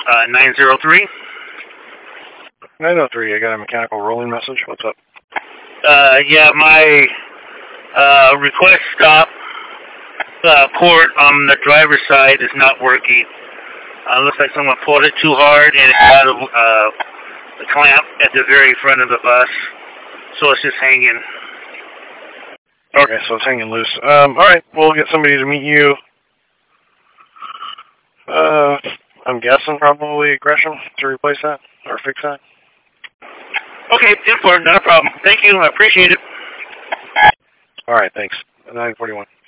903. 903, I got a mechanical rolling message. What's up? Yeah, my request stop port on the driver's side is not working. Looks like someone pulled it too hard and it's out of the clamp at the very front of the bus, so it's just hanging. Okay, so it's hanging loose. Alright, we'll get somebody to meet you. I'm guessing probably Gresham to replace that or fix that. Okay, important, not a problem. Thank you, I appreciate it. Alright, thanks. 941.